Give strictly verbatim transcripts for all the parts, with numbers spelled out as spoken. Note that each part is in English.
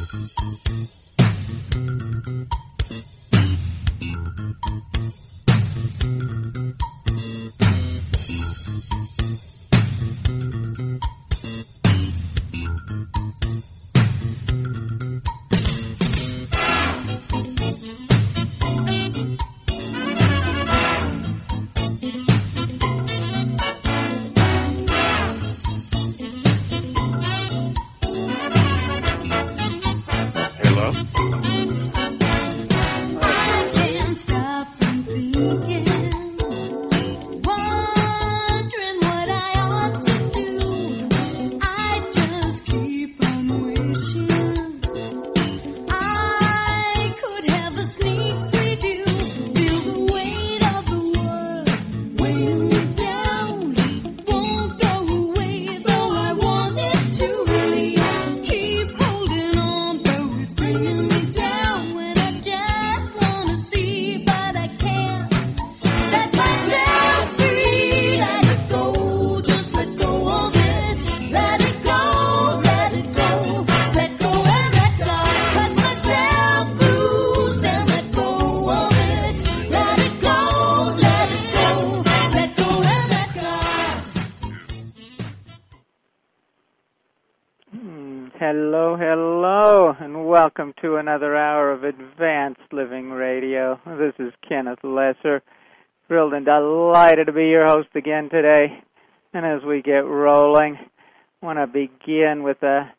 Hello, hello, and welcome to another hour of Advanced Living Radio. This is Kenneth Lesser. Thrilled and delighted to be your host again today. And as we get rolling, I want to begin with a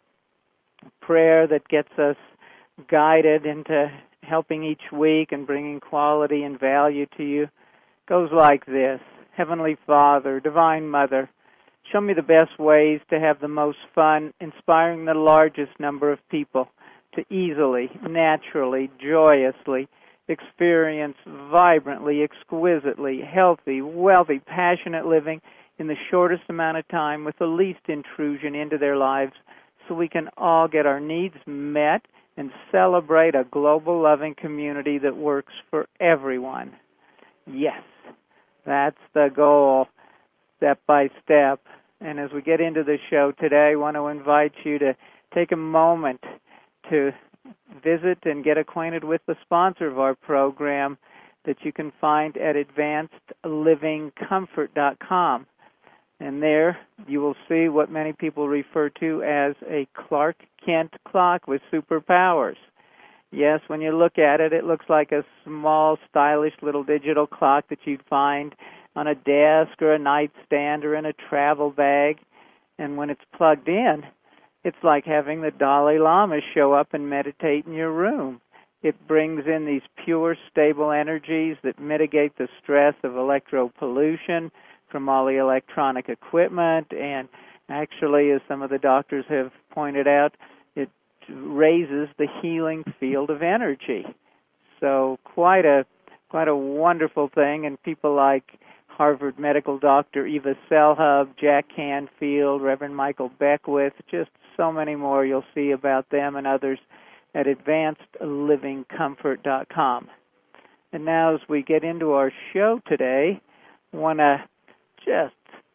prayer that gets us guided into helping each week and bringing quality and value to you. It goes like this. Heavenly Father, Divine Mother, show me the best ways to have the most fun, inspiring the largest number of people to easily, naturally, joyously experience vibrantly, exquisitely, healthy, wealthy, passionate living in the shortest amount of time with the least intrusion into their lives so we can all get our needs met and celebrate a global loving community that works for everyone. Yes, that's the goal, step by step. And as we get into the show today, I want to invite you to take a moment to visit and get acquainted with the sponsor of our program that you can find at advanced living comfort dot com. And there you will see what many people refer to as a Clark Kent clock with superpowers. Yes, when you look at it, it looks like a small, stylish little digital clock that you'd find on a desk or a nightstand or in a travel bag. And when it's plugged in, it's like having the Dalai Lama show up and meditate in your room. It brings in these pure, stable energies that mitigate the stress of electropollution from all the electronic equipment. And actually, as some of the doctors have pointed out, it raises the healing field of energy. So quite a quite a wonderful thing. And people like Harvard medical doctor Eva Selhub, Jack Canfield, Reverend Michael Beckwith, just so many more you'll see about them and others at advanced living comfort dot com. And now as we get into our show today, I want to just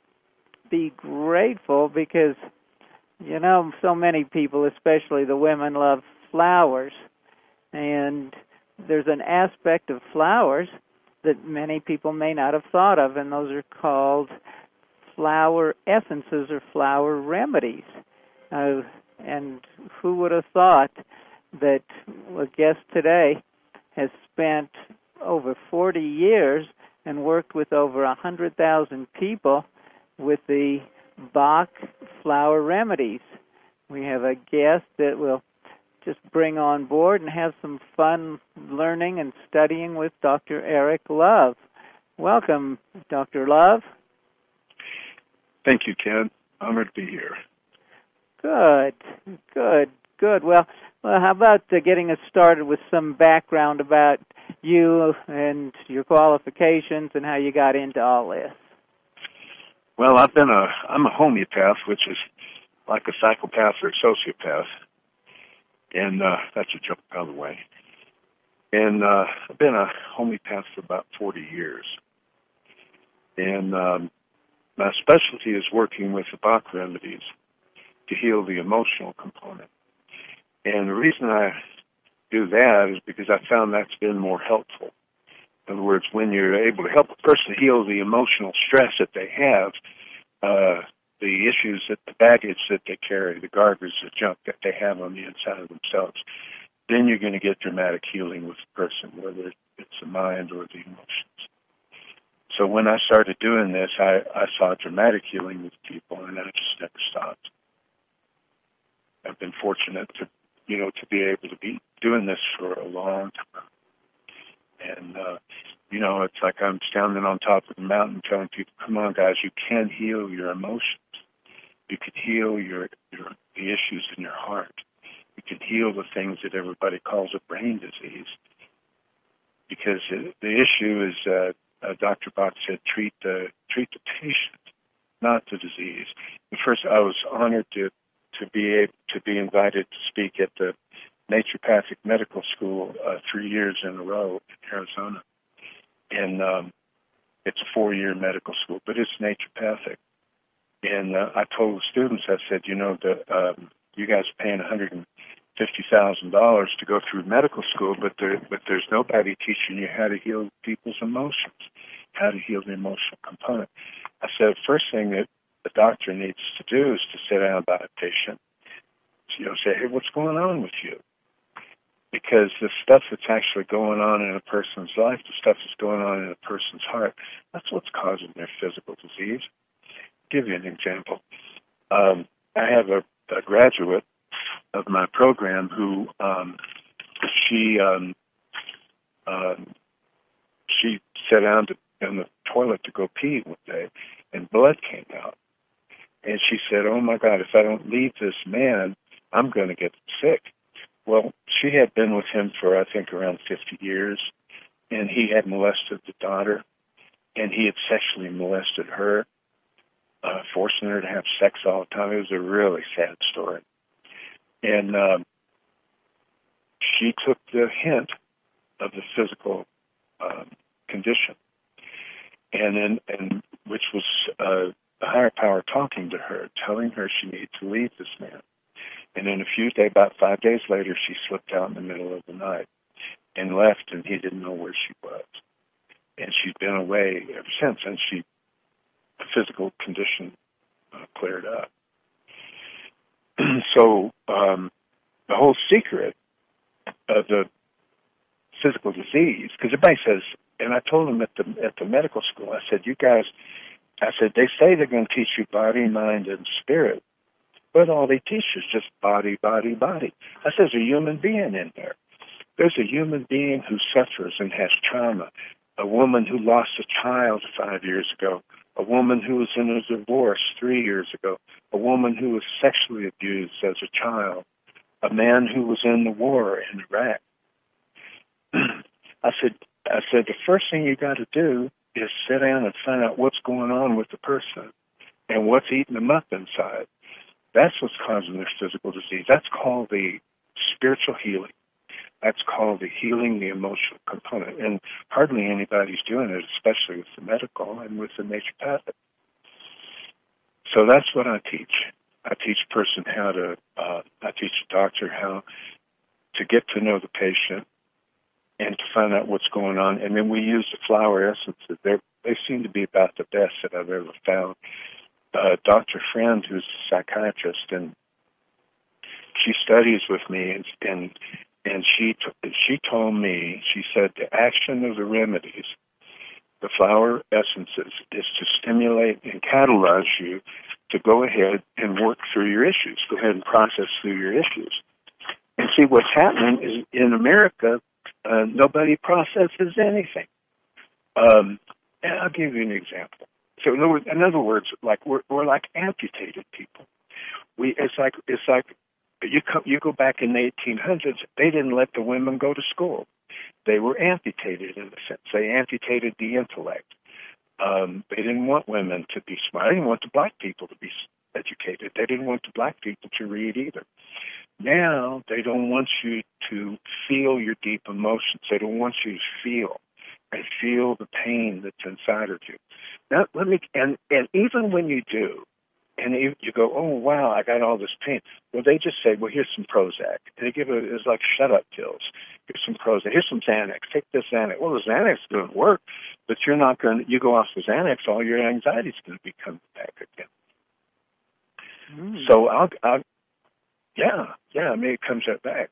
be grateful because, you know, so many people, especially the women, love flowers. And there's an aspect of flowers that many people may not have thought of, and those are called flower essences or flower remedies. Uh, and who would have thought that a guest today has spent over forty years and worked with over one hundred thousand people with the Bach flower remedies. We have a guest that will just bring on board and have some fun learning and studying with Doctor Eric Love. Welcome, Doctor Love. Thank you, Ken. Honored to be here. Good, good, good. Well, well how about uh, getting us started with some background about you and your qualifications and how you got into all this? Well, I've been a, I'm a homeopath, which is like a psychopath or a sociopath. And uh, that's a joke, by the way. And uh, I've been a homeopath for about forty years. And um, my specialty is working with the Bach remedies to heal the emotional component. And the reason I do that is because I found that's been more helpful. In other words, when you're able to help a person heal the emotional stress that they have, uh, the issues, that the baggage that they carry, the garbage, the junk that they have on the inside of themselves, then you're going to get dramatic healing with the person, whether it's the mind or the emotions. So when I started doing this, I, I saw dramatic healing with people, and I just never stopped. I've been fortunate to, you know, to be able to be doing this for a long time. And, uh, you know, it's like I'm standing on top of the mountain telling people, come on, guys, you can heal your emotions. You can heal your, your the issues in your heart. You can heal the things that everybody calls a brain disease. Because the issue is, uh, uh, Doctor Bach said, treat the treat the patient, not the disease. And first, I was honored to to be able to be invited to speak at the Naturopathic Medical School uh, three years in a row in Arizona. And um, it's a four-year medical school, but it's naturopathic. And uh, I told the students, I said, you know, the, um, you guys are paying one hundred fifty thousand dollars to go through medical school, but there, but there's nobody teaching you how to heal people's emotions, how to heal the emotional component. I said, the first thing that the doctor needs to do is to sit down by a patient, you know, say, hey, what's going on with you? Because the stuff that's actually going on in a person's life, the stuff that's going on in a person's heart, that's what's causing their physical disease. I'll give you an example. Um, I have a, a graduate of my program who um, she um, um, she sat down to, in the toilet to go pee one day, and blood came out. And she said, oh, my God, if I don't leave this man, I'm going to get sick. Well, she had been with him for, I think, around fifty years, and he had molested the daughter, and he had sexually molested her, uh, forcing her to have sex all the time. It was a really sad story. And um, she took the hint of the physical um, condition, and then, and which was uh, the higher power talking to her, telling her she needed to leave this man. And then a few days, about five days later, she slipped out in the middle of the night and left, and he didn't know where she was. And she'd been away ever since, and she, the physical condition uh, cleared up. So um, the whole secret of the physical disease, because everybody says, and I told them at the at the medical school, I said, you guys, I said, they say they're going to teach you body, mind, and spirit, but all they teach is just body, body, body. I said, there's a human being in there. There's a human being who suffers and has trauma, a woman who lost a child five years ago, a woman who was in a divorce three years ago, a woman who was sexually abused as a child, a man who was in the war in Iraq. I said, I said, the first thing you got to do is sit down and find out what's going on with the person and what's eating them up inside. That's what's causing their physical disease. That's called the spiritual healing. That's called the healing the emotional component. And hardly anybody's doing it, especially with the medical and with the naturopathic. So that's what I teach. I teach a person how to, uh, I teach a doctor how to get to know the patient and to find out what's going on. And then we use the flower essences. They're, they seem to be about the best that I've ever found. Uh, Doctor Friend, who's a psychiatrist, and she studies with me, and and, and she t- she told me, she said, the action of the remedies, the flower essences, is to stimulate and catalyze you to go ahead and work through your issues, go ahead and process through your issues. And see, what's happening is in America, uh, nobody processes anything. Um, and I'll give you an example. So in other words, in other words like we're, we're like amputated people. We it's like it's like you come, you go back in the eighteen hundreds. They didn't let the women go to school. They were amputated in a sense. They amputated the intellect. Um, they didn't want women to be smart. They didn't want the black people to be educated. They didn't want the black people to read either. Now they don't want you to feel your deep emotions. They don't want you to feel and feel the pain that's inside of you. Now, let me, and, and even when you do, And you, you go, oh, wow, I got all this pain. Well, they just say, well, here's some Prozac. And they give it, it's like shut-up pills. Here's some Prozac. Here's some Xanax. Take this Xanax. Well, the Xanax doesn't work, but you're not going to, you go off the Xanax, all your anxiety's going to be coming back again. Mm. So, I'll, I'll, yeah, yeah, I mean, it comes right back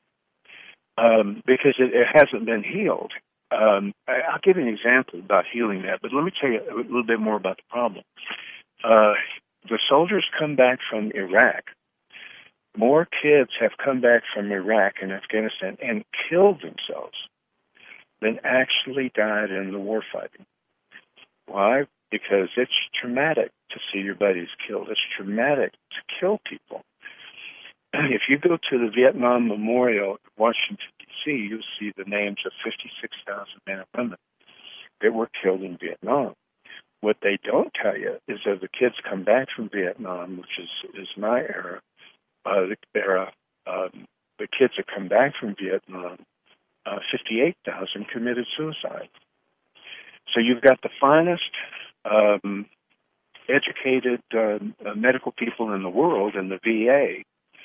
um, because it, it hasn't been healed. Um, I, I'll give you an example about healing that, but let me tell you a little bit more about the problem. Uh, the soldiers come back from Iraq. More kids have come back from Iraq and Afghanistan and killed themselves than actually died in the war fighting. Why? Because it's traumatic to see your buddies killed. It's traumatic to kill people. If you go to the Vietnam Memorial in Washington, D C, you'll see the names of fifty-six thousand men and women that were killed in Vietnam. What they don't tell you is that the kids come back from Vietnam, which is, is my era, uh, the era, um, the kids that come back from Vietnam, uh, fifty-eight thousand committed suicide. So you've got the finest um, educated uh, medical people in the world in the V A.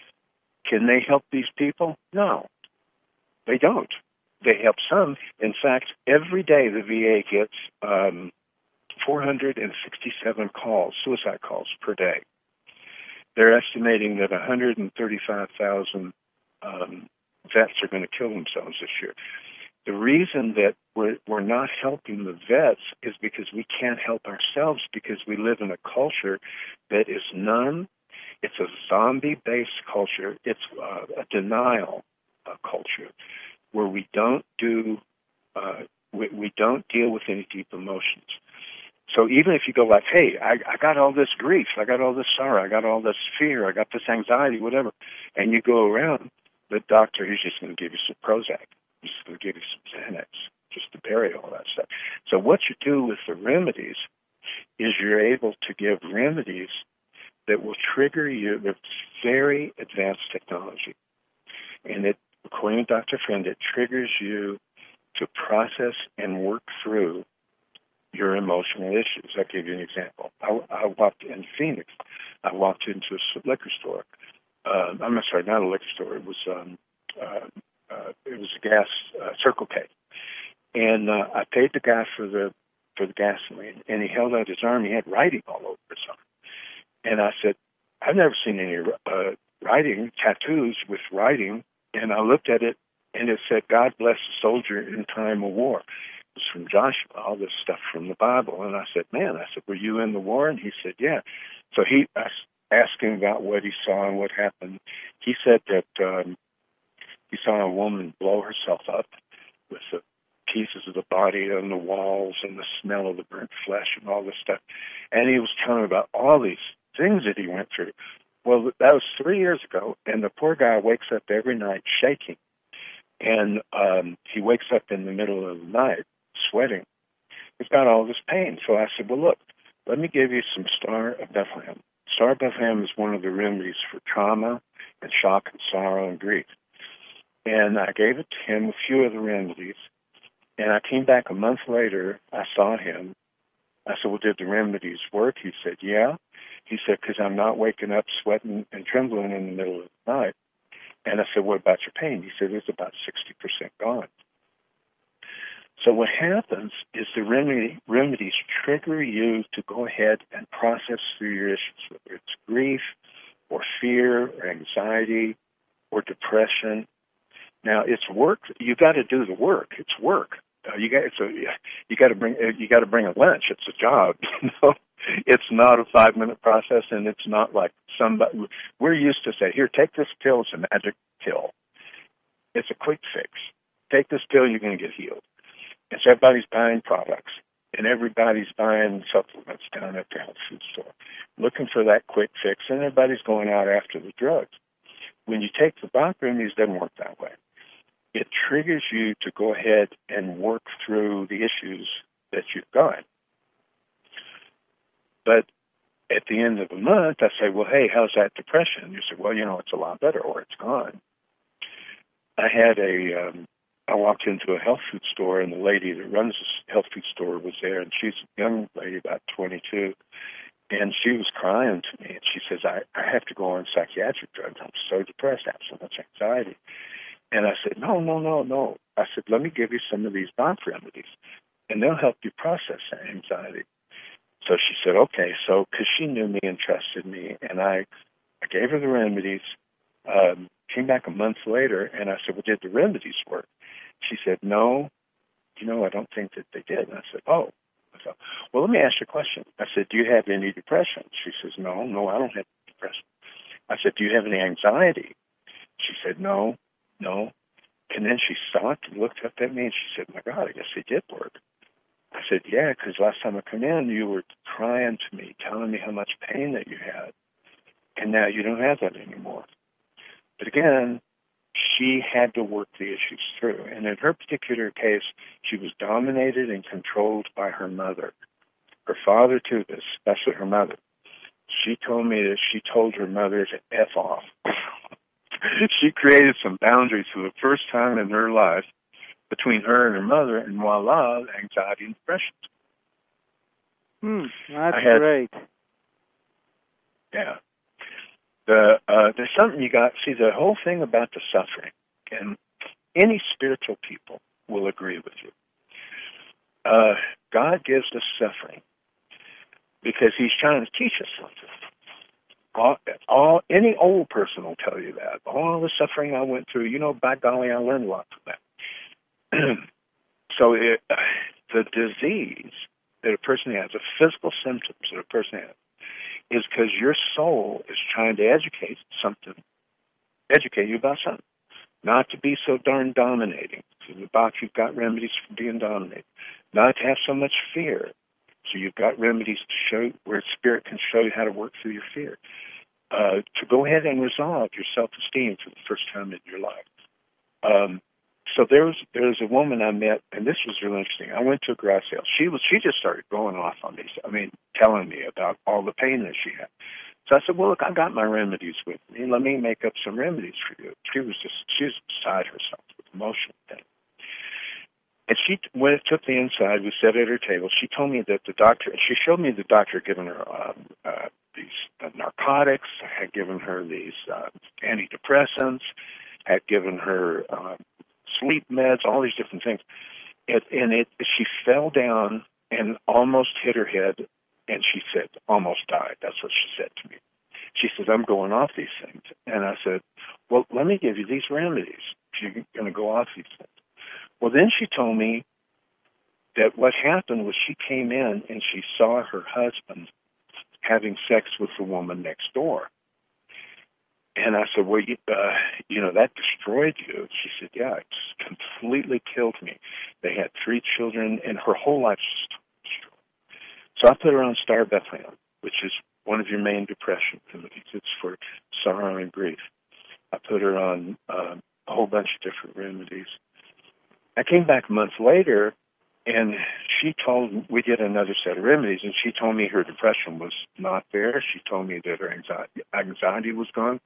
Can they help these people? No, they don't. They help some. In fact, every day the V A gets um, four hundred sixty-seven calls, suicide calls per day. They're estimating that one hundred thirty-five thousand um, vets are going to kill themselves this year. The reason that we're, we're not helping the vets is because we can't help ourselves because we live in a culture that is numb. It's a zombie-based culture. It's uh, a denial uh, culture where we don't do, uh, we, we don't deal with any deep emotions. So even if you go like, hey, I, I got all this grief, I got all this sorrow, I got all this fear, I got this anxiety, whatever, and you go around, the doctor, he's just going to give you some Prozac. He's just going to give you some Xanax just to bury all that stuff. So what you do with the remedies is you're able to give remedies that will trigger you with very advanced technology. And it, according to Doctor Friend, it triggers you to process and work through your emotional issues. I'll give you an example. I, I walked in Phoenix. I walked into a liquor store. Uh, I'm sorry, not a liquor store. It was um, uh, uh, it was a gas uh, Circle K, and uh, I paid the guy for the for the gasoline, and he held out his arm. He had writing all over his arm, and I said, "I've never seen any uh, writing tattoos with writing." And I looked at it, and it said, "God bless the soldier in time of war." It was from Joshua, all this stuff from the Bible. And I said, man, I said, were you in the war? And he said, yeah. So he I asked him about what he saw and what happened. He said that um, he saw a woman blow herself up with the pieces of the body on the walls and the smell of the burnt flesh and all this stuff. And he was telling me about all these things that he went through. Well, that was three years ago, and the poor guy wakes up every night shaking. And um, he wakes up in the middle of the night sweating. He's got all this pain. So I said, well, look, let me give you some Star of Bethlehem. Star of Bethlehem is one of the remedies for trauma and shock and sorrow and grief. And I gave it to him, a few of the remedies. And I came back a month later. I saw him. I said, well, did the remedies work? He said, yeah. He said, because I'm not waking up sweating and trembling in the middle of the night. And I said, what about your pain? He said, it's about sixty percent gone. So what happens is the remedy, remedies trigger you to go ahead and process through your issues, whether it's grief or fear or anxiety or depression. Now, it's work. You got to do the work. It's work. Uh, you got it's a, you got to bring you got to bring a lunch. It's a job. You know, it's not a five minute process, and it's not like somebody. We're used to say, here, take this pill. It's a magic pill. It's a quick fix. Take this pill, you're going to get healed. And so everybody's buying products, and everybody's buying supplements down at the health food store, looking for that quick fix, and everybody's going out after the drugs. When you take the Bach remedies, it doesn't work that way. It triggers you to go ahead and work through the issues that you've got. But at the end of the month, I say, well, hey, how's that depression? You say, well, you know, it's a lot better, or it's gone. I had a, um, I walked into a health food store, and the lady that runs this health food store was there, and she's a young lady, about twenty-two. And she was crying to me, and she says, I, I have to go on psychiatric drugs. I'm so depressed. I have so much anxiety. And I said, no, no, no, no. I said, let me give you some of these bath remedies, and they'll help you process that anxiety. So she said, okay. So because she knew me and trusted me, and I, I gave her the remedies, um, came back a month later, and I said, well, did the remedies work? She said, no, you know, I don't think that they did. And I said, oh. I said, well, let me ask you a question. I said, do you have any depression? She says, no, no, I don't have depression. I said, do you have any anxiety? She said, no, no. And then she stopped and looked up at me, and she said, my God, I guess they did work. I said, yeah, because last time I come in, you were crying to me, telling me how much pain that you had, and now you don't have that anymore. But again, she had to work the issues through. And in her particular case, she was dominated and controlled by her mother. Her father, too, especially her mother. She told me that she told her mother to F off. She created some boundaries for the first time in her life between her and her mother, and voila, anxiety and depression. Hmm, that's had, great. Yeah. The, uh, there's something you got, see, the whole thing about the suffering, and any spiritual people will agree with you. Uh, God gives us suffering because he's trying to teach us something. All, all, any old person will tell you that. All the suffering I went through, you know, by golly, I learned a lot from that. So it, the disease that a person has, the physical symptoms that a person has, is because your soul is trying to educate something, educate you about something. Not to be so darn dominating. So the box, you've got remedies for being dominated. Not to have so much fear. So you've got remedies to show where spirit can show you how to work through your fear. Uh, to go ahead and resolve your self-esteem for the first time in your life. Um, so there was there was a woman I met, and this was really interesting. I went to a garage sale. She was she just started going off on me. I mean, telling me about all the pain that she had. So I said, well, look, I got my remedies with me. Let me make up some remedies for you. She was just she was beside herself with emotional pain. And she, when it took me inside, we sat at her table. She told me that the doctor, she showed me the doctor had given her um, uh, these uh, narcotics, had given her these uh, antidepressants, had given her uh, sleep meds, all these different things. It, and it, she fell down and almost hit her head, and she said, almost died. That's what she said to me. She says, I'm going off these things. And I said, well, let me give you these remedies if you're going to go off these things. Well, then she told me that what happened was she came in and she saw her husband having sex with the woman next door. And I said, well, you, uh, you know, that destroyed you. She said, yeah, it just completely killed me. They had three children, and her whole life was destroyed. So I put her on Star Bethlehem, which is one of your main depression remedies. It's for sorrow and grief. I put her on uh, a whole bunch of different remedies. I came back a month later, and she told me, we did another set of remedies, and she told me her depression was not there. She told me that her anxiety, anxiety was gone.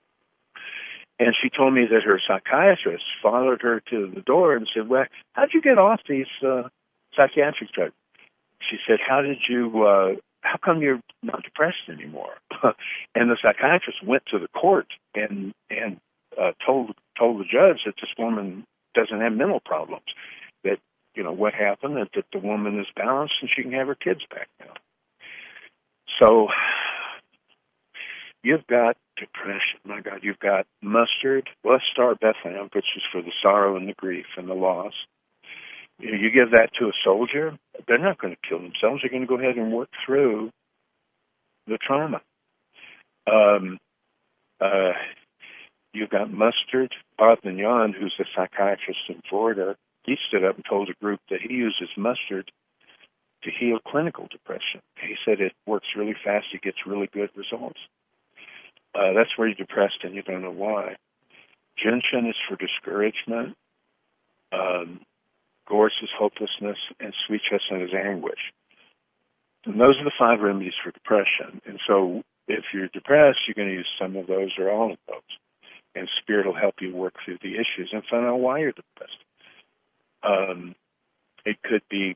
And she told me that her psychiatrist followed her to the door and said, well, how'd you get off these uh, psychiatric drugs? She said, how did you, uh, how come you're not depressed anymore? And the psychiatrist went to the court and, and uh, told told the judge that this woman doesn't have mental problems, that, you know, what happened, that, that the woman is balanced and she can have her kids back now. So you've got depression, my God, you've got mustard, well, Star Bethlehem, which is for the sorrow and the grief and the loss. You know, you give that to a soldier, they're not going to kill themselves. They're going to go ahead and work through the trauma. Um, uh, You've got mustard. Bob Mignon, who's a psychiatrist in Florida, he stood up and told a group that he uses mustard to heal clinical depression. He said it works really fast. He gets really good results. Uh, that's where you're depressed and you don't know why. Gentian is for discouragement. Um, gorse is hopelessness, and sweet chestnut is anguish. And those are the five remedies for depression. And so if you're depressed, you're going to use some of those or all of those. And Spirit will help you work through the issues and find out why you're depressed. Um, it could be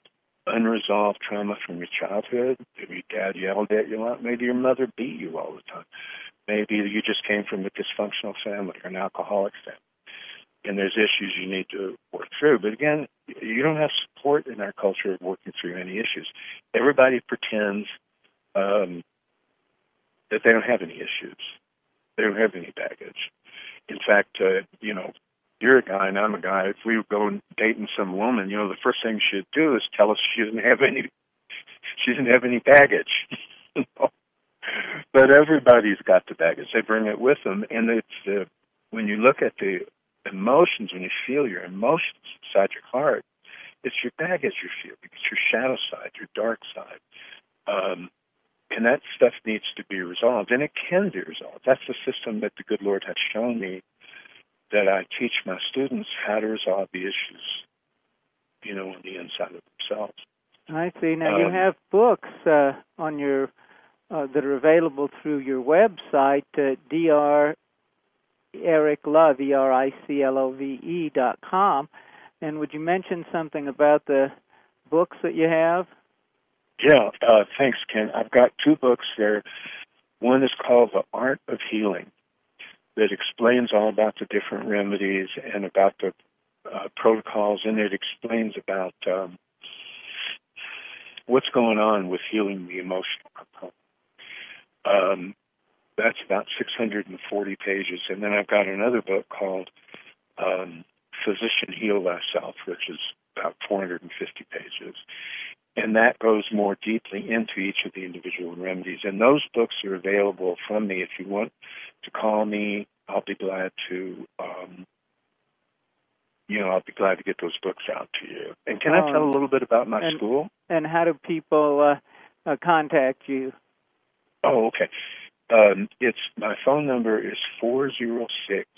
unresolved trauma from your childhood. Maybe your dad yelled at you a lot. Maybe your mother beat you all the time. Maybe you just came from a dysfunctional family or an alcoholic family, and there's issues you need to work through. But again, you don't have support in our culture of working through any issues. Everybody pretends um, that they don't have any issues. They don't have any baggage. In fact, uh, you know, you're a guy and I'm a guy. If we were going dating some woman, you know, the first thing she'd do is tell us she doesn't have any, she doesn't have any baggage. You know? But everybody's got the baggage. They bring it with them, and it's the when you look at the emotions, when you feel your emotions inside your heart, it's your baggage you feel. It's your shadow side, your dark side. Um, and that stuff needs to be resolved, and it can be resolved. That's the system that the good Lord has shown me, that I teach my students how to resolve the issues, you know, on the inside of themselves. I see. Now, um, you have books uh, on your uh, that are available through your website, uh, D R Eric Love, E R I C L O V E dot com. And would you mention something about the books that you have? Yeah, uh, thanks, Ken. I've got two books there. One is called The Art of Healing, that explains all about the different remedies and about the uh, protocols, and it explains about um, what's going on with healing the emotional component. Um, that's about six hundred forty pages. And then I've got another book called um, Physician Heal Thyself, which is about four hundred fifty pages. And that goes more deeply into each of the individual remedies. And those books are available from me. If you want to call me, I'll be glad to, um, you know, I'll be glad to get those books out to you. And can I tell a little bit about my and, school? And how do people uh, uh, contact you? Oh, okay. Um, it's my phone number is four zero six,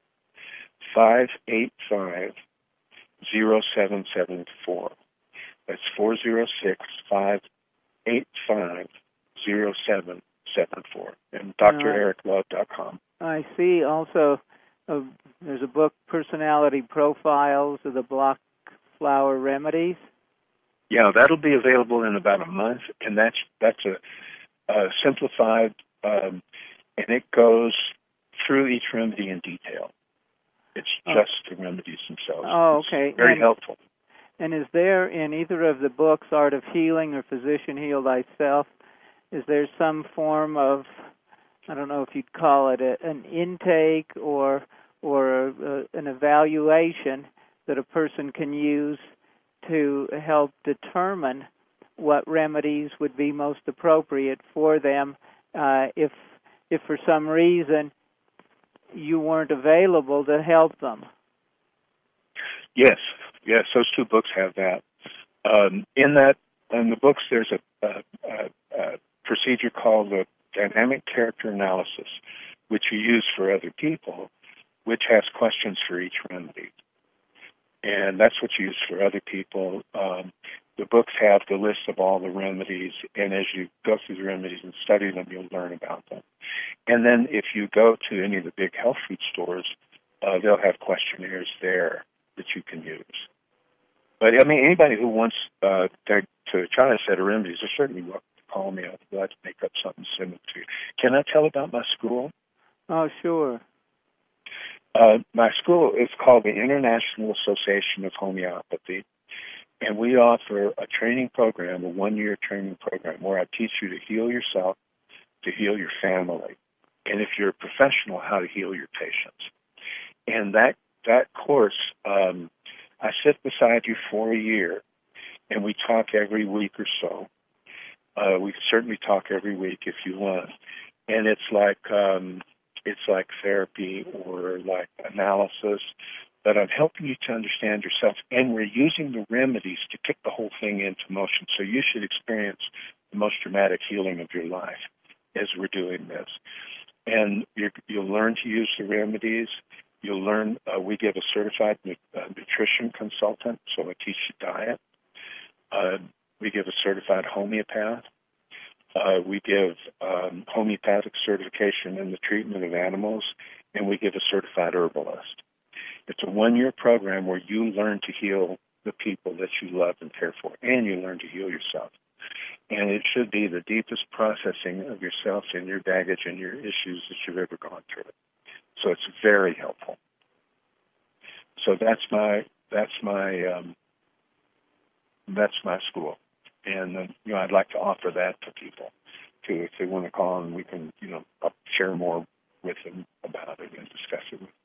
five eight five, zero seven seven four. That's four zero six, five eight five, zero seven seven four. And D R Eric Love dot com. I see. Also, uh, there's a book, Personality Profiles of the Block Flower Remedies. Yeah, that'll be available in about a month, and that's that's a, a simplified, um, and it goes through each remedy in detail. It's just oh. the remedies themselves. Oh, okay. It's very and, helpful. And is there, in either of the books, Art of Healing or Physician Heal Thyself, is there some form of, I don't know if you'd call it a, an intake or or a, an evaluation that a person can use to help determine what remedies would be most appropriate for them uh, if if for some reason you weren't available to help them? Yes, yes, those two books have that. Um, in that, in the books, there's a, a, a, a procedure called the dynamic character analysis, which you use for other people, which has questions for each remedy. And that's what you use for other people. Um, the books have the list of all the remedies, and as you go through the remedies and study them, you'll learn about them. And then if you go to any of the big health food stores, uh, they'll have questionnaires there that you can use. But, I mean, anybody who wants uh, to, to try a set of remedies, they're certainly welcome to call me. I'd be glad to make up something similar to you. Can I tell about my school? Oh, sure. Uh, my school is called the International Association of Homeopathy, and we offer a training program, a one-year training program, where I teach you to heal yourself, to heal your family, and if you're a professional, how to heal your patients. And that that course, um, I sit beside you for a year, and we talk every week or so. Uh, we can certainly talk every week if you want, and it's like um, it's like therapy or like analysis, but I'm helping you to understand yourself, and we're using the remedies to kick the whole thing into motion. So you should experience the most dramatic healing of your life as we're doing this. And you're, you'll learn to use the remedies. You'll learn, uh, we give a certified nu- uh, nutrition consultant, so I teach you diet. Uh, we give a certified homeopath. Uh, we give um, homeopathic certification in the treatment of animals, and we give a certified herbalist. It's a one-year program where you learn to heal the people that you love and care for, and you learn to heal yourself. And it should be the deepest processing of yourself and your baggage and your issues that you've ever gone through. So it's very helpful. So that's my that's my um, that's my school, and uh, you know I'd like to offer that to people too. If they want to call, and we can you know share more with them about it and discuss it with them.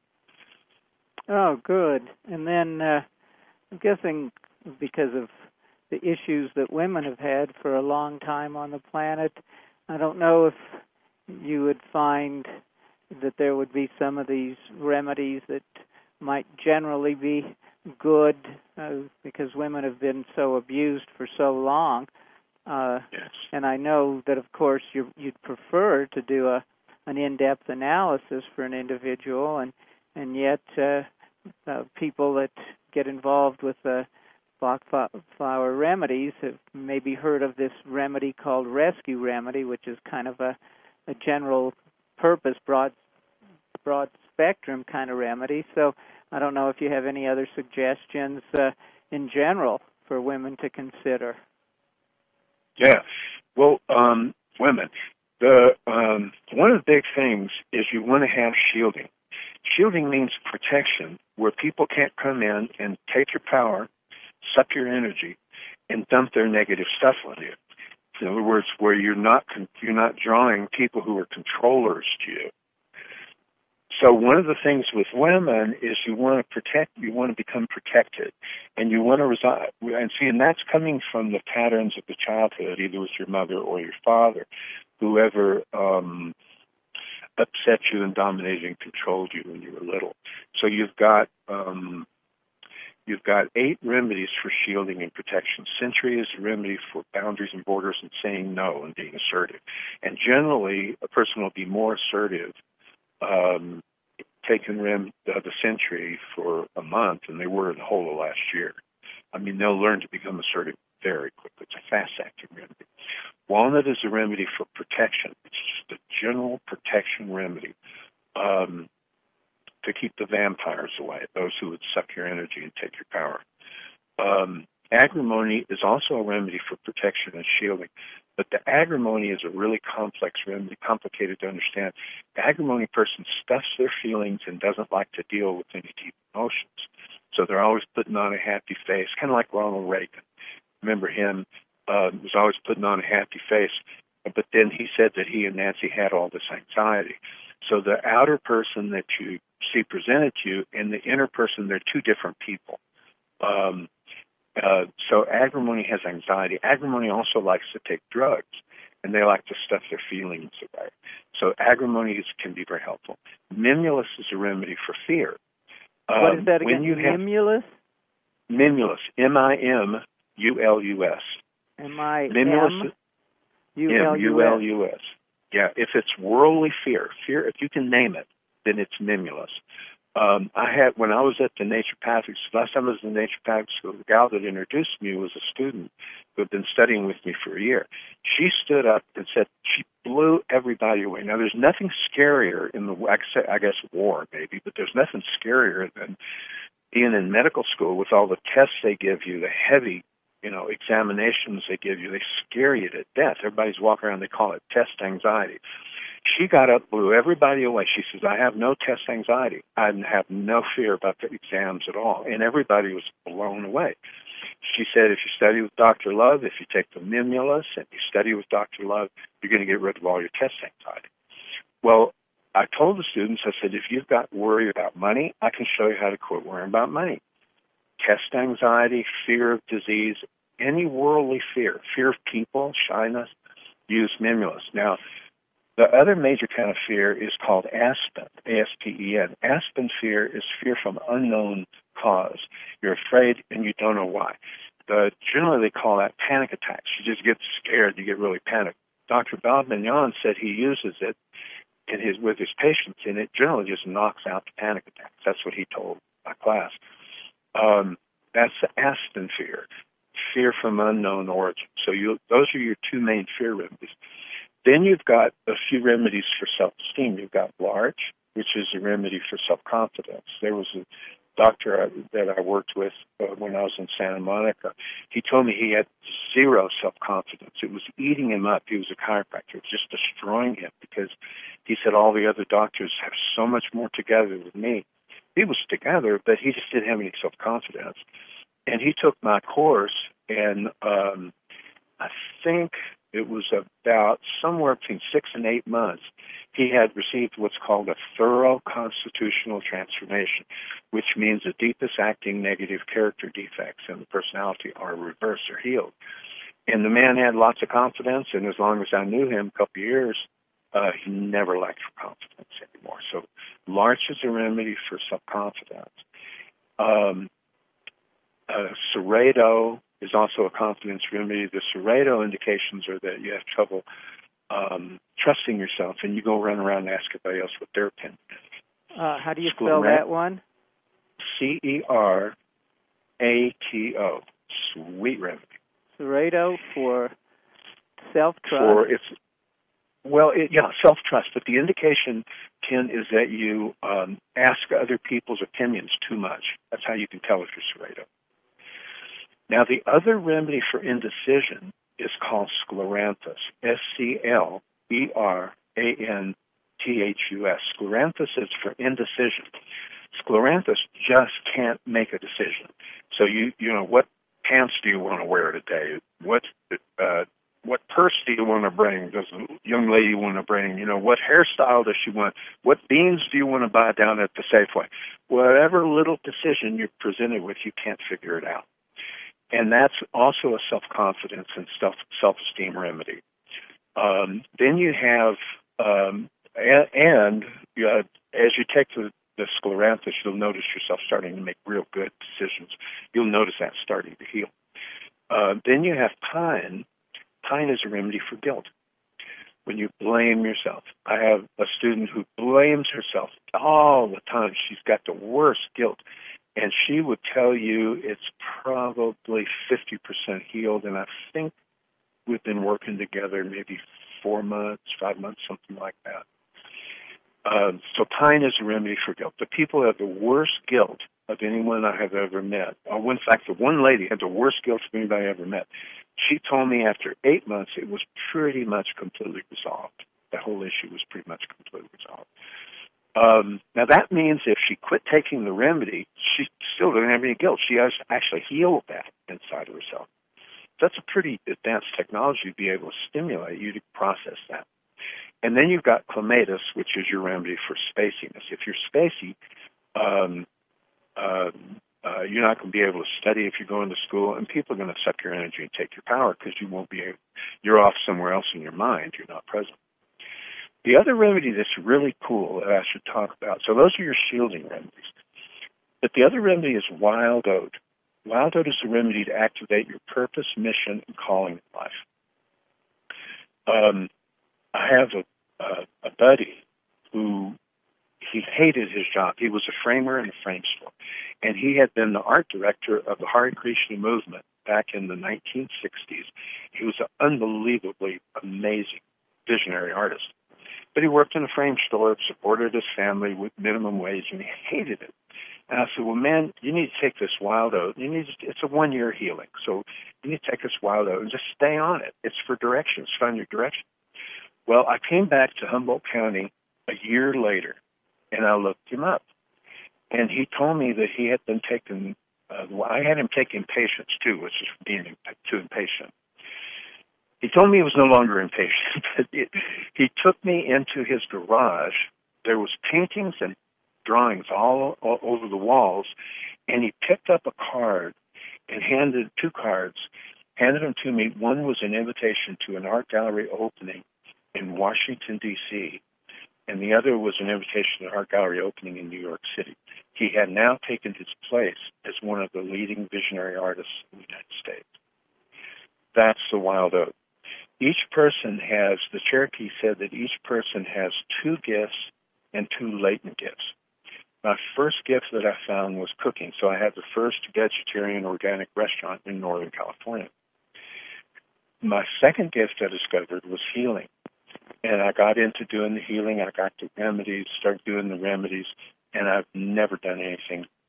Oh, good. And then uh, I'm guessing because of the issues that women have had for a long time on the planet, I don't know if you would find that there would be some of these remedies that might generally be good uh, because women have been so abused for so long. Uh, yes. And I know that, of course, you, you'd prefer to do a an in-depth analysis for an individual, and and yet uh, uh, people that get involved with the Bach flower remedies have maybe heard of this remedy called Rescue Remedy, which is kind of a, a general purpose, broad broad spectrum kind of remedy. So I don't know if you have any other suggestions uh, in general for women to consider. Yeah. Well, um, women, the um, one of the big things is you want to have shielding. Shielding means protection, where people can't come in and take your power, suck your energy, and dump their negative stuff on you. In other words, where you're not you're not drawing people who are controllers to you. So one of the things with women is you want to protect, you want to become protected, and you want to reside. And see, and that's coming from the patterns of the childhood, either with your mother or your father, whoever um, upset you and dominated and controlled you when you were little. So you've got um, you've got eight remedies for shielding and protection. Century is a remedy for boundaries and borders and saying no and being assertive. And generally, a person will be more assertive Um, taking REM uh, the Century for a month than they were in the whole of last year. I mean, they'll learn to become assertive very quickly. It's a fast-acting remedy. Walnut is a remedy for protection. It's just a general protection remedy um, to keep the vampires away, those who would suck your energy and take your power. Um, agrimony is also a remedy for protection and shielding. But the agrimony is a really complex remedy, complicated to understand. The agrimony person stuffs their feelings and doesn't like to deal with any deep emotions. So they're always putting on a happy face, kind of like Ronald Reagan. Remember him, uh, was always putting on a happy face, but then he said that he and Nancy had all this anxiety. So the outer person that you see presented to you and the inner person, they're two different people. Um, Uh, so agrimony has anxiety. Agrimony also likes to take drugs, and they like to stuff their feelings away. So agrimony is, can be very helpful. Mimulus is a remedy for fear. Um, what is that again? When you have Mimulus? Mimulus, M I M U L U S. M I M U L U S. Yeah, if it's worldly fear, fear, if you can name it, then it's Mimulus. Um, I had, when I was at the naturopathic, last time I was in the naturopathic school, the gal that introduced me was a student who had been studying with me for a year. She stood up and said, she blew everybody away. Now, there's nothing scarier in the, I guess, war maybe, but there's nothing scarier than being in medical school with all the tests they give you, the heavy, you know, examinations they give you. They scare you to death. Everybody's walking around, they call it test anxiety. She got up, blew everybody away. She says, I have no test anxiety. I have no fear about the exams at all. And everybody was blown away. She said, if you study with Doctor Love, if you take the Mimulus and you study with Doctor Love, you're going to get rid of all your test anxiety. Well, I told the students, I said, if you've got worry about money, I can show you how to quit worrying about money. Test anxiety, fear of disease, any worldly fear, fear of people, shyness, use Mimulus. Now, the other major kind of fear is called aspen, A S P E N. Aspen fear is fear from unknown cause. You're afraid and you don't know why. The, generally, they call that panic attacks. You just get scared, you get really panicked. Doctor Bob Mignon said he uses it in his with his patients, and it generally just knocks out the panic attacks. That's what he told my class. Um, that's the aspen fear, fear from unknown origin. So you, those are your two main fear remedies. Then you've got a few remedies for self-esteem. You've got Larch, which is a remedy for self-confidence. There was a doctor that I worked with uh, when I was in Santa Monica, he told me he had zero self-confidence. It was eating him up. He was a chiropractor. It was just destroying him because he said all the other doctors have so much more together than me. He was together, but he just didn't have any self-confidence. And he took my course, and um, I think it was about somewhere between six and eight months, he had received what's called a thorough constitutional transformation, which means the deepest acting negative character defects in the personality are reversed or healed. And the man had lots of confidence, and as long as I knew him, a couple of years, uh, he never lacked for confidence anymore. So Larch is a remedy for self-confidence. Um, uh, Seredo is also a confidence remedy. The Seredo indications are that you have trouble Um, trusting yourself, and you go run around and ask everybody else what their opinion is. Uh, how do you spell that one? C E R A T O. Sweet remedy. Seredo for self-trust. For it's well, it, yeah, self-trust. But the indication, Ken, is that you um, ask other people's opinions too much. That's how you can tell if you're Seredo. Now, the other remedy for indecision is called scleranthus, S C L E R A N T H U S. Scleranthus is for indecision. Scleranthus just can't make a decision. So you you know, what pants do you want to wear today? What uh, what purse do you want to bring? Does a young lady want to bring? You know, what hairstyle does she want? What beans do you want to buy down at the Safeway? Whatever little decision you're presented with, you can't figure it out. And that's also a self-confidence and self, self-esteem remedy. Um, then you have, um, and, and uh, as you take the, the scleranthus, you'll notice yourself starting to make real good decisions. You'll notice that starting to heal. Uh, then you have pine. Pine is a remedy for guilt. When you blame yourself. I have a student who blames herself all the time. She's got the worst guilt. And she would tell you it's probably fifty percent healed, and I think we've been working together maybe four months, five months, something like that. Uh, so pine is a remedy for guilt. The people who have the worst guilt of anyone I have ever met, or in fact, the one lady had the worst guilt of anybody I ever met. She told me after eight months it was pretty much completely resolved. The whole issue was pretty much completely resolved. Um, now, that means if she quit taking the remedy, she still doesn't have any guilt. She has actually healed that inside of herself. That's a pretty advanced technology to be able to stimulate you to process that. And then you've got clematis, which is your remedy for spaciness. If you're spacey, um, uh, uh, you're not going to be able to study if you're going to school, and people are going to suck your energy and take your power because you won't be able, you're off somewhere else in your mind. You're not present. The other remedy that's really cool that I should talk about, so those are your shielding remedies. But the other remedy is wild oat. Wild oat is a remedy to activate your purpose, mission, and calling in life. Um, I have a, a, a buddy who, he hated his job. He was a framer in a frame store. And he had been the art director of the Hare Krishna movement back in the nineteen sixties. He was an unbelievably amazing visionary artist. But he worked in a frame store, supported his family with minimum wage, and he hated it. And I said, well, man, you need to take this wild oat. You need to, it's a one-year healing, so you need to take this wild oat and just stay on it. It's for direction. It's find your direction. Well, I came back to Humboldt County a year later, and I looked him up. And he told me that he had been taking, uh, well, I had him taking patience, too, which is being too impatient. He told me he was no longer impatient, but it, he took me into his garage. There was paintings and drawings all, all over the walls, and he picked up a card and handed two cards, handed them to me. One was an invitation to an art gallery opening in Washington, D C, and the other was an invitation to an art gallery opening in New York City. He had now taken his place as one of the leading visionary artists in the United States. That's the wild oat. Each person has, the Cherokee said that each person has two gifts and two latent gifts. My first gift that I found was cooking, so I had the first vegetarian organic restaurant in Northern California. My second gift I discovered was healing, and I got into doing the healing. I got the remedies, started doing the remedies, and I've never done anything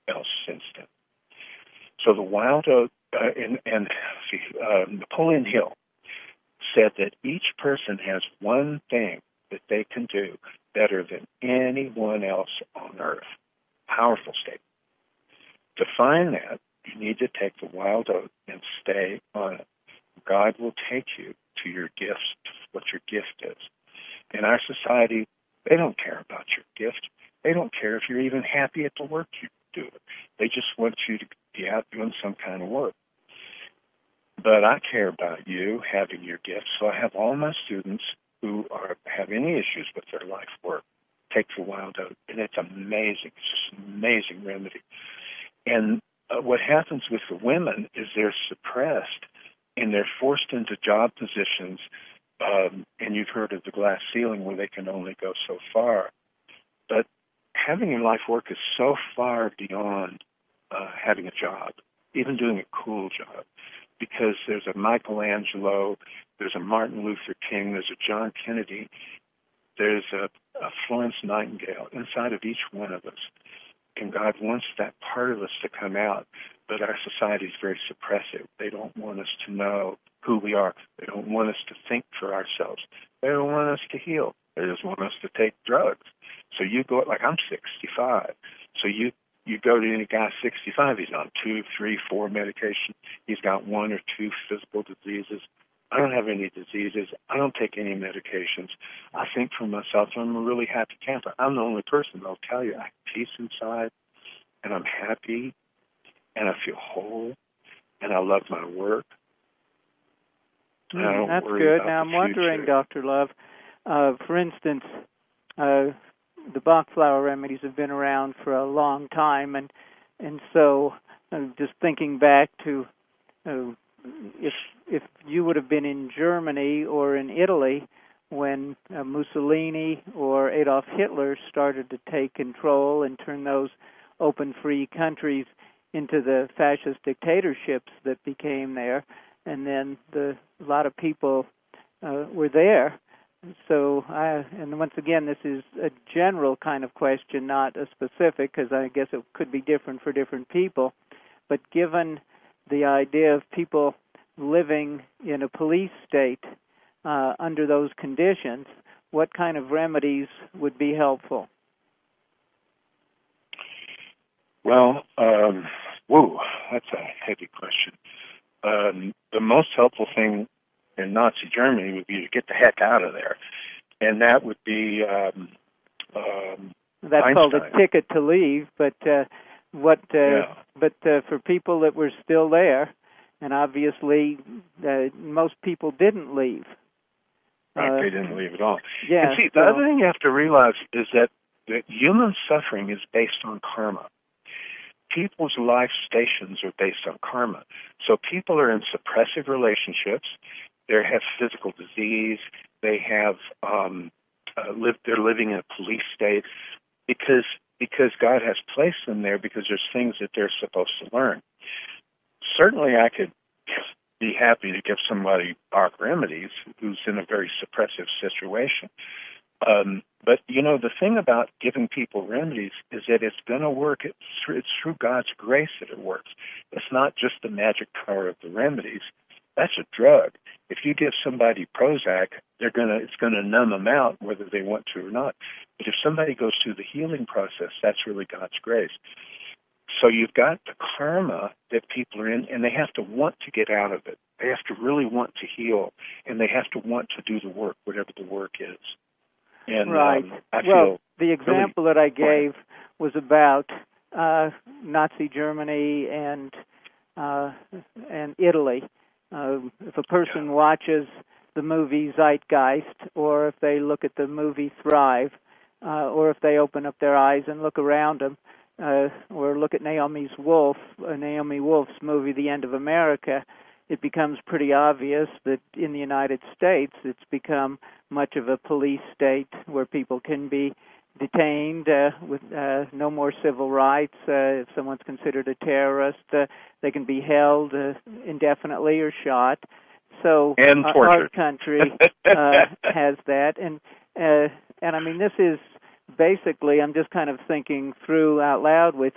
else since then. So the wild oat, uh, and, and see, uh, Napoleon Hill said that each person has one thing that they can do better than anyone else on earth. Powerful statement. To find that, you need to take the wild oat and stay on it. God will take you to your gifts, what your gift is. In our society, they don't care about your gift. They don't care if you're even happy at the work you do. They just want you to be out doing some kind of work. But I care about you having your gifts, so I have all my students who are have any issues with their life work take the wild oat, and it's amazing. It's just an amazing remedy. And uh, what happens with the women is they're suppressed, and they're forced into job positions, um, and you've heard of the glass ceiling where they can only go so far. But having your life work is so far beyond uh, having a job, even doing a cool job, because there's a Michelangelo, there's a Martin Luther King, there's a John Kennedy, there's a, a Florence Nightingale inside of each one of us. And God wants that part of us to come out, but our society is very suppressive. They don't want us to know who we are. They don't want us to think for ourselves. They don't want us to heal. They just want us to take drugs. So you go, like I'm sixty-five, so you you go to any guy sixty-five, he's on two, three, four medication. He's got one or two physical diseases. I don't have any diseases. I don't take any medications. I think for myself, I'm a really happy camper. I'm the only person that'll tell you I have peace inside, and I'm happy, and I feel whole, and I love my work. Mm, that's good. Now, I'm wondering, Doctor Love, uh, for instance, uh, the Bach flower remedies have been around for a long time, and and so uh, just thinking back to uh, if if you would have been in Germany or in Italy when uh, Mussolini or Adolf Hitler started to take control and turn those open, free countries into the fascist dictatorships that became there, and then the a lot of people uh, were there. So, I, and once again, this is a general kind of question, not a specific, because I guess it could be different for different people. But given the idea of people living in a police state uh, under those conditions, what kind of remedies would be helpful? Well, um, whoa, that's a heavy question. Um, the most helpful thing in Nazi Germany would be to get the heck out of there, and that would be um, um, that's Einstein. Called a ticket to leave. But uh, what? Uh, yeah. But uh, for people that were still there, and obviously uh, most people didn't leave. Right, uh, they didn't leave at all. Yeah. And see, so, the other thing you have to realize is that, that human suffering is based on karma. People's life stations are based on karma. So people are in suppressive relationships. They have physical disease. They have um, uh, live. They're living in a police state because because God has placed them there because there's things that they're supposed to learn. Certainly, I could be happy to give somebody Bach remedies who's in a very suppressive situation. Um, but, you know, the thing about giving people remedies is that it's going to work. It's through, it's through God's grace that it works. It's not just the magic power of the remedies. That's a drug. If you give somebody Prozac, they're gonna it's going to numb them out whether they want to or not. But if somebody goes through the healing process, that's really God's grace. So you've got the karma that people are in, and they have to want to get out of it. They have to really want to heal, and they have to want to do the work, whatever the work is. And, right. Um, I well, feel the example really, that I gave was about uh, Nazi Germany and uh, and Italy. Uh, if a person yeah. watches the movie Zeitgeist, or if they look at the movie Thrive, uh, or if they open up their eyes and look around them, uh, or look at Naomi's Wolf, uh, Naomi Wolf's movie The End of America, it becomes pretty obvious that in the United States it's become much of a police state where people can be detained uh, with uh, no more civil rights. Uh, if someone's considered a terrorist, uh, they can be held uh, indefinitely or shot. So and uh, our country uh, has that. And, uh, and I mean, this is basically, I'm just kind of thinking through out loud with you,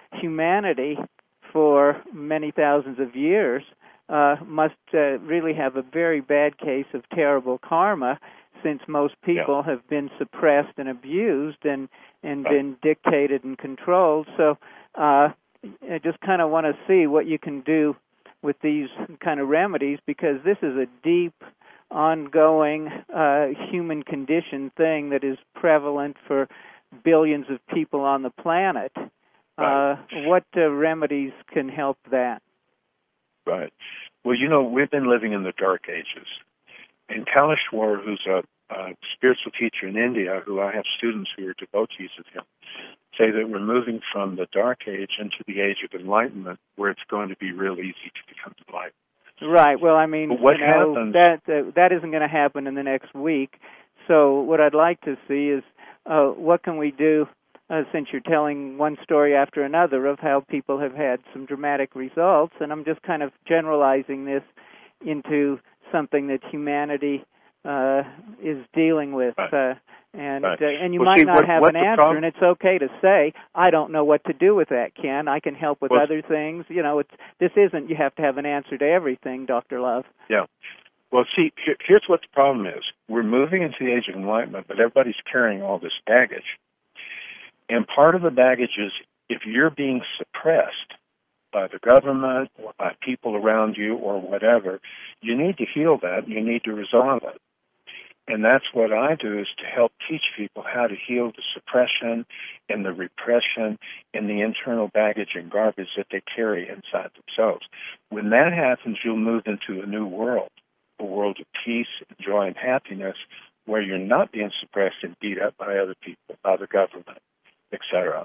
humanity for many thousands of years uh, must uh, really have a very bad case of terrible karma, since most people yeah. have been suppressed and abused and, and right. been dictated and controlled. So uh, I just kind of want to see what you can do with these kind of remedies, because this is a deep, ongoing uh, human condition thing that is prevalent for billions of people on the planet. Right. Uh, what uh, remedies can help that? Right. Well, you know, we've been living in the Dark Ages. And Kaleshwar, who's a, a spiritual teacher in India, who I have students who are devotees of him, say that we're moving from the Dark Age into the Age of Enlightenment, where it's going to be real easy to become enlightened. Right. Well, I mean, but what you know, happens, that uh, that isn't going to happen in the next week. So what I'd like to see is uh, what can we do, uh, since you're telling one story after another of how people have had some dramatic results, and I'm just kind of generalizing this into something that humanity uh, is dealing with. right. Uh, and right. uh, and you well, might see, not what, have what an answer, problem? and it's okay to say, I don't know what to do with that, Ken. I can help with well, other things. You know, it's this isn't you have to have an answer to everything, Doctor Love. Yeah. Well, see, here, here's what the problem is. We're moving into the Age of Enlightenment, but everybody's carrying all this baggage. And part of the baggage is if you're being suppressed by the government or by people around you or whatever, you need to heal that. You need to resolve it. And that's what I do, is to help teach people how to heal the suppression and the repression and the internal baggage and garbage that they carry inside themselves. When that happens, you'll move into a new world, a world of peace, joy, and happiness, where you're not being suppressed and beat up by other people, by the government, et cetera.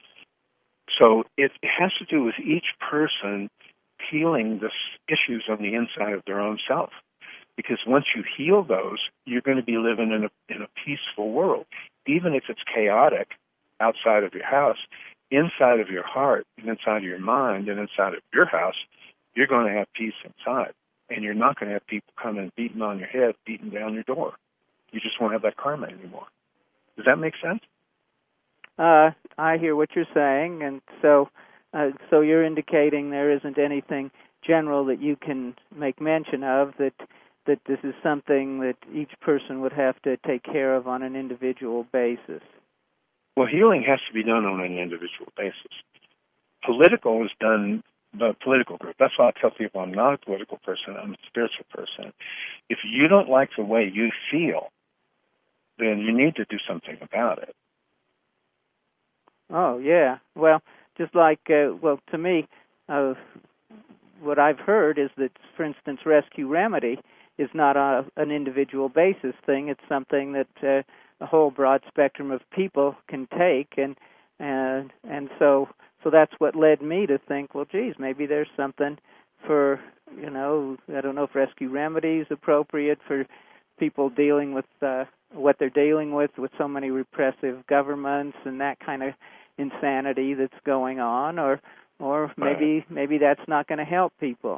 So it has to do with each person healing the issues on the inside of their own self. Because once you heal those, you're going to be living in a in a peaceful world. Even if it's chaotic outside of your house, inside of your heart and inside of your mind and inside of your house, you're going to have peace inside. And you're not going to have people coming beating on your head, beating down your door. You just won't have that karma anymore. Does that make sense? Uh, I hear what you're saying, and so uh, so you're indicating there isn't anything general that you can make mention of, that that this is something that each person would have to take care of on an individual basis. Well, healing has to be done on an individual basis. Political is done by a political group. That's why I tell people I'm not a political person, I'm a spiritual person. If you don't like the way you feel, then you need to do something about it. Oh, yeah. Well, just like, uh, well, to me, uh, what I've heard is that, for instance, Rescue Remedy is not a, an individual basis thing. It's something that uh, a whole broad spectrum of people can take, and and and so so that's what led me to think, well, geez, maybe there's something for, you know, I don't know if Rescue Remedy is appropriate for people dealing with uh, what they're dealing with, with so many repressive governments and that kind of insanity that's going on, or or maybe right. maybe that's not going to help people.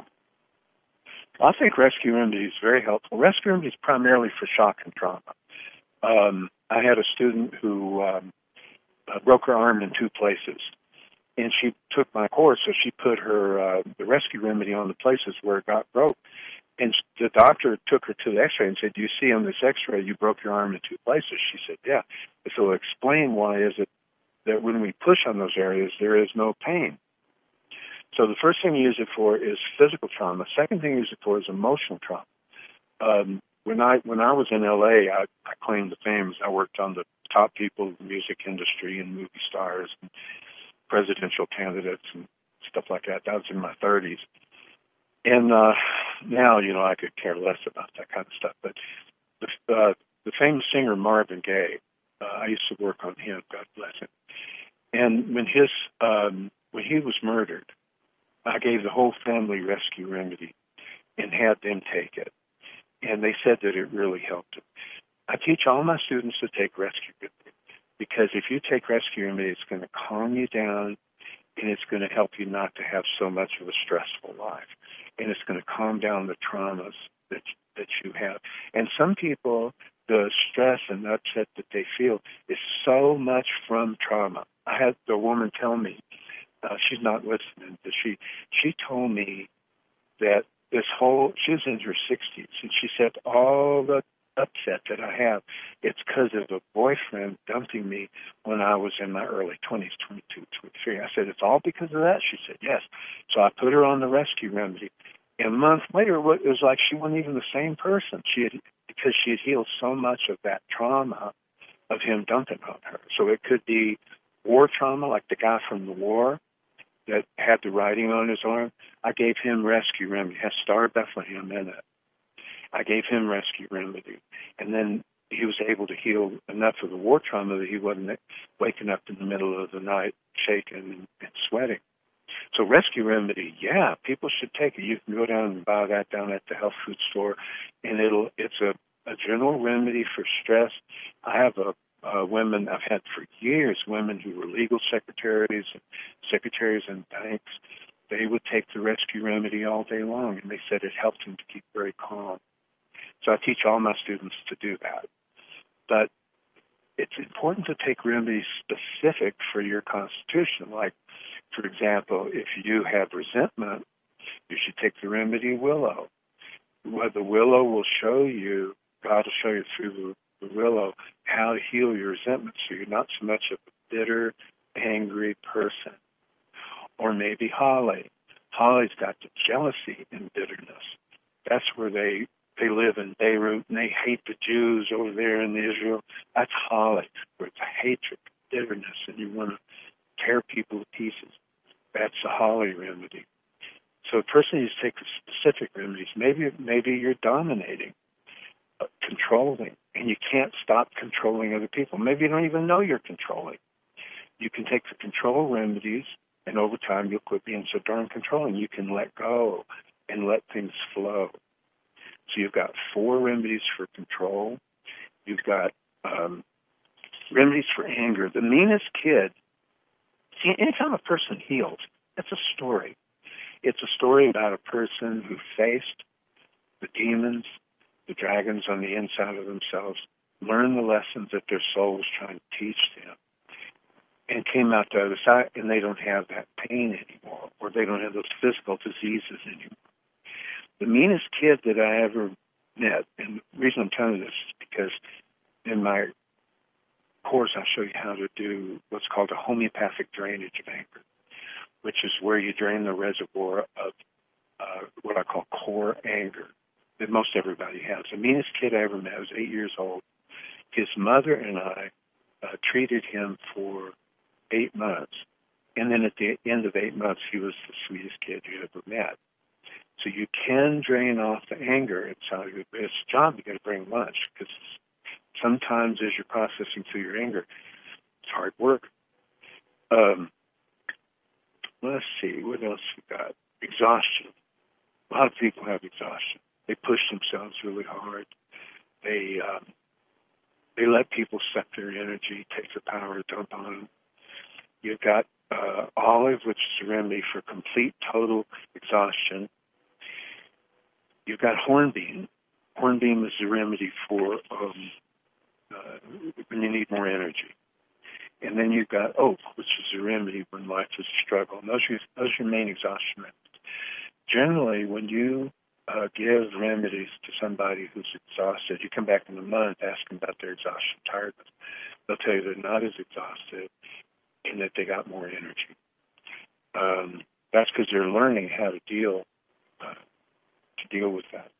I think Rescue Remedy is very helpful. Rescue Remedy is primarily for shock and trauma. Um, I had a student who um, uh, broke her arm in two places, and she took my course, so she put her uh, the Rescue Remedy on the places where it got broke. And the doctor took her to the x-ray and said, do you see on this x-ray you broke your arm in two places? She said, yeah. So explain why is it that when we push on those areas, there is no pain. So the first thing you use it for is physical trauma. Second thing you use it for is emotional trauma. Um, when I when I was in L A, I, I claimed the fame. I worked on the top people in the music industry and movie stars and presidential candidates and stuff like that. That was in my thirties. And uh, now, you know, I could care less about that kind of stuff. But the, uh, the famous singer Marvin Gaye, uh, I used to work on him, God bless him. And when his um, when he was murdered, I gave the whole family Rescue Remedy and had them take it. And they said that it really helped them. I teach all my students to take Rescue Remedy because if you take Rescue Remedy, it's going to calm you down and it's going to help you not to have so much of a stressful life. And it's going to calm down the traumas that that you have. And some people, the stress and the upset that they feel is so much from trauma. I had the woman tell me uh, she's not listening, but she, she told me that this whole, she was in her sixties, and she said all the upset that I have, it's because of a boyfriend dumping me when I was in my early twenties, twenty-two, twenty-three. I said, it's all because of that? She said, yes. So I put her on the rescue remedy. And a month later, it was like she wasn't even the same person. She had, because she had healed so much of that trauma of him dumping on her. So it could be war trauma, like the guy from the war that had the writing on his arm. I gave him rescue remedy. It has Star of Bethlehem in it. I gave him rescue remedy. And then he was able to heal enough of the war trauma that he wasn't waking up in the middle of the night shaking and, and sweating. So rescue remedy, yeah, people should take it. You can go down and buy that down at the health food store, and it'll it's a, a general remedy for stress. I have a uh, women I've had for years, women who were legal secretaries, secretaries in banks. They would take the rescue remedy all day long, and they said it helped them to keep very calm. So I teach all my students to do that. But it's important to take remedies specific for your constitution. Like, for example, if you have resentment, you should take the remedy willow. Well, the willow will show you, God will show you through the, the willow how to heal your resentment so you're not so much of a bitter, angry person. Or maybe holly. Holly's got the jealousy and bitterness. That's where they they live in Beirut, and they hate the Jews over there in Israel. That's holly, where it's a hatred, bitterness, and you want to tear people to pieces. That's a holly remedy. So a person needs to take specific remedies. Maybe maybe you're dominating, uh, controlling, and you can't stop controlling other people. Maybe you don't even know you're controlling. You can take the control remedies, and over time you'll quit being so darn controlling. You can let go and let things flow. So you've got four remedies for control. You've got um, remedies for anger. The meanest kid, see, anytime a person heals, that's a story. It's a story about a person who faced the demons, the dragons on the inside of themselves, learned the lessons that their soul was trying to teach them, and came out the other side, and they don't have that pain anymore, or they don't have those physical diseases anymore. The meanest kid that I ever met, and the reason I'm telling you this is because in my course I show you how to do what's called a homeopathic drainage of anger, which is where you drain the reservoir of uh, what I call core anger that most everybody has. The meanest kid I ever met was eight years old. His mother and I uh, treated him for eight months, and then at the end of eight months, he was the sweetest kid you ever met. So you can drain off the anger inside of you, but it's a job you got to bring lunch, because sometimes as you're processing through your anger, it's hard work. Um, let's see, what else we got? Exhaustion. A lot of people have exhaustion. They push themselves really hard. They um, they let people suck their energy, take the power to dump on them. You've got uh, olive, which is a remedy for complete, total exhaustion. You've got hornbeam. Hornbeam is a remedy for um, uh, when you need more energy. And then you've got oak, which is a remedy when life is a struggle. And those are, those are your main exhaustion remedies. Generally, when you uh, give remedies to somebody who's exhausted, you come back in a month, ask them about their exhaustion, tiredness. They'll tell you they're not as exhausted and that they got more energy. Um, that's because they're learning how to deal uh, to deal with that.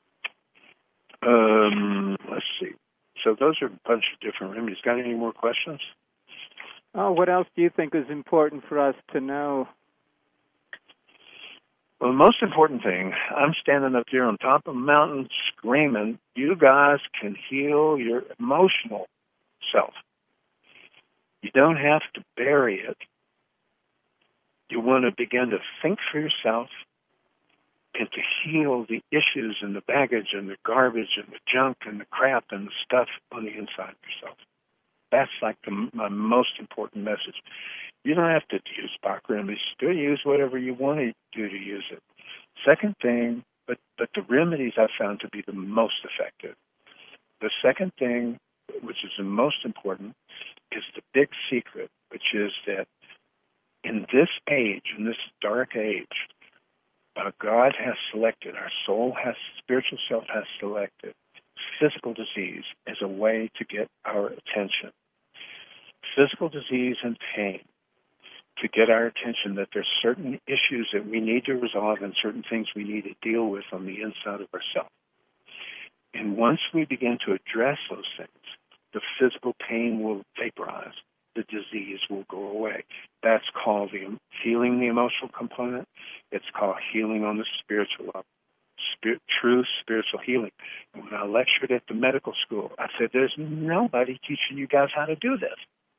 Um, let's see. So those are a bunch of different remedies. Got any more questions? Oh, what else do you think is important for us to know? Well, the most important thing, I'm standing up here on top of a mountain screaming, you guys can heal your emotional self. You don't have to bury it. You want to begin to think for yourself and to heal the issues and the baggage and the garbage and the junk and the crap and the stuff on the inside of yourself. That's like the, my most important message. You don't have to use Bach remedies. Do use whatever you want to do to use it. Second thing, but, but the remedies I found to be the most effective. The second thing, which is the most important, is the big secret, which is that in this age, in this dark age, uh, God has selected, our soul has, spiritual self has selected physical disease as a way to get our attention. Physical disease and pain to get our attention, that there's certain issues that we need to resolve and certain things we need to deal with on the inside of ourselves. And once we begin to address those things, the physical pain will vaporize. The disease will go away. That's called the, healing the emotional component. It's called healing on the spiritual level. Spirit, true spiritual healing. And when I lectured at the medical school, I said, there's nobody teaching you guys how to do this.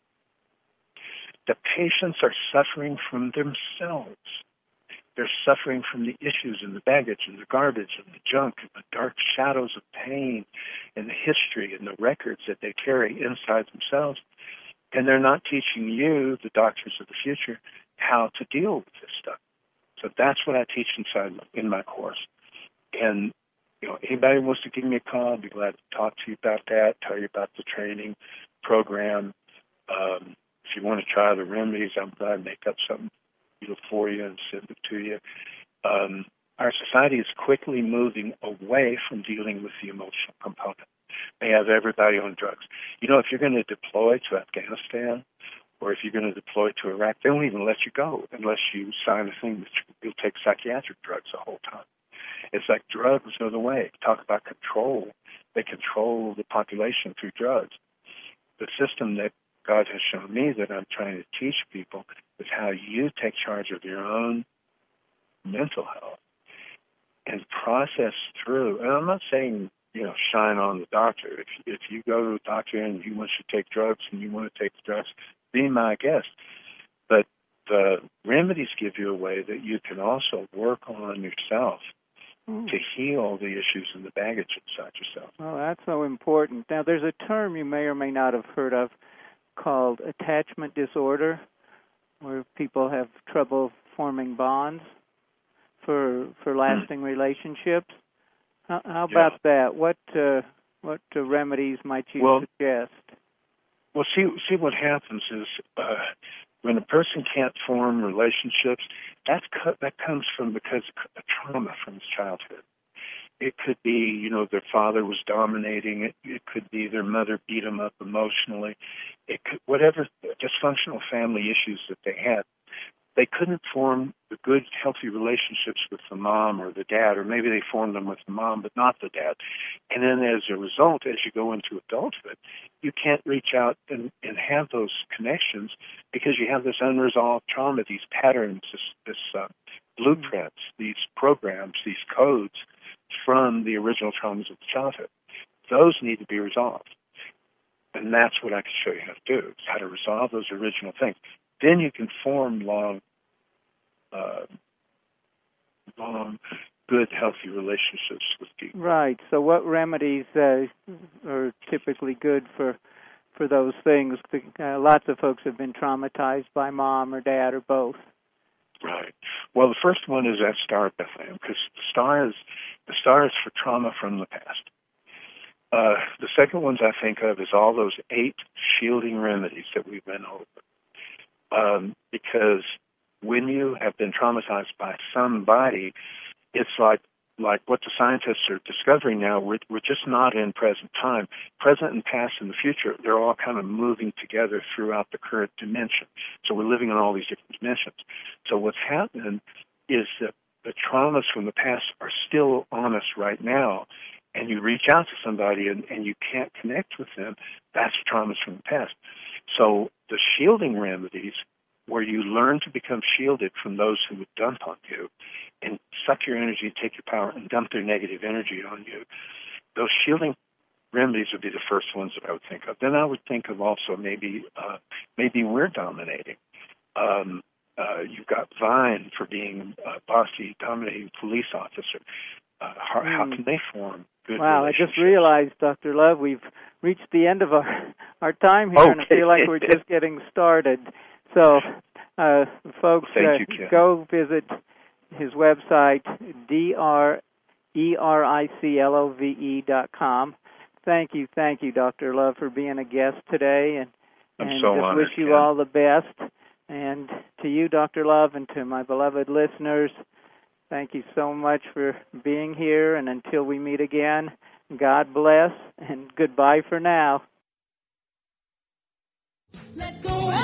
The patients are suffering from themselves. They're suffering from the issues and the baggage and the garbage and the junk and the dark shadows of pain and the history and the records that they carry inside themselves. And they're not teaching you, the doctors of the future, how to deal with this stuff. So that's what I teach inside in my course. And, you know, anybody who wants to give me a call, I'd be glad to talk to you about that, tell you about the training program. Um, if you want to try the remedies, I'm glad to make up something for you and send it to you. Um, our society is quickly moving away from dealing with the emotional component. They have everybody on drugs. You know, if you're going to deploy to Afghanistan or if you're going to deploy to Iraq, they won't even let you go unless you sign a thing that you'll take psychiatric drugs the whole time. It's like drugs are the way. Talk about control. They control the population through drugs. The system that God has shown me that I'm trying to teach people is how you take charge of your own mental health and process through. And I'm not saying, you know, shine on the doctor. If if you go to a doctor and he wants you to take drugs and you want to take the drugs, be my guest. But the remedies give you a way that you can also work on yourself mm. to heal the issues and the baggage inside yourself. Well, that's so important. Now, there's a term you may or may not have heard of called attachment disorder, where people have trouble forming bonds for for lasting mm. relationships. How, how about yeah. that? What uh, what uh, remedies might you well, suggest? Well, see see what happens is uh, when a person can't form relationships, that's co- that comes from because of trauma from his childhood. It could be, you know, their father was dominating. It, it could be their mother beat them up emotionally. It could, whatever dysfunctional family issues that they had, they couldn't form the good, healthy relationships with the mom or the dad, or maybe they formed them with the mom but not the dad. And then as a result, as you go into adulthood, you can't reach out and, and have those connections because you have this unresolved trauma, these patterns, this, this uh, blueprints, these programs, these codes from the original traumas of the childhood. Those need to be resolved. And that's what I can show you how to do, is how to resolve those original things. Then you can form long, uh, long, good, healthy relationships with people. Right. So what remedies uh, are typically good for for those things? Uh, lots of folks have been traumatized by mom or dad or both. Right. Well, the first one is that star of Bethlehem, because the star is the star is for trauma from the past. Uh, the second ones I think of is all those eight shielding remedies that we've been over. Um, because when you have been traumatized by somebody, it's like like what the scientists are discovering now. We're, we're just not in present time. Present and past and the future, they're all kind of moving together throughout the current dimension. So we're living in all these different dimensions. So what's happening is that the traumas from the past are still on us right now, and you reach out to somebody and, and you can't connect with them, that's traumas from the past. So the shielding remedies, where you learn to become shielded from those who would dump on you and suck your energy, take your power, and dump their negative energy on you, those shielding remedies would be the first ones that I would think of. Then I would think of also maybe uh, maybe we're dominating. Um, uh, you've got Vine for being a bossy, dominating police officer. Uh, how, mm. how can they form good Wow, I just realized, Doctor Love, we've reached the end of our, our time here, okay. and I feel like we're just getting started. So, uh, folks, Thank uh, you, go visit his website, D R E R I C L O V E dot com. Thank you, thank you, Doctor Love, for being a guest today, and, I'm and so just honored, wish you Ken. all the best. And to you, Doctor Love, and to my beloved listeners, thank you so much for being here. And until we meet again, God bless and goodbye for now. Let go.